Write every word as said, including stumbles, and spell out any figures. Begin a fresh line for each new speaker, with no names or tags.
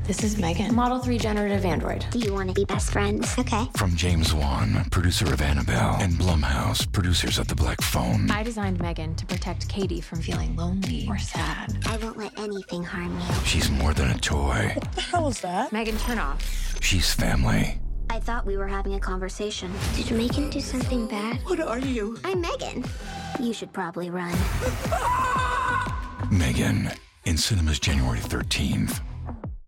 This is Megan, Model three generative android.
Do you want to be best friends? Okay.
From James Wan, producer of Annabelle, and Blumhouse, producers of The Black Phone.
I designed Megan to protect Katie from feeling lonely or sad.
I won't let anything harm you.
She's more than a toy.
What the hell is that?
Megan, turn off.
She's family.
I thought we were having a conversation. Did Megan do something bad?
What are you?
I'm Megan. You should probably run.
Megan, in cinemas January thirteenth.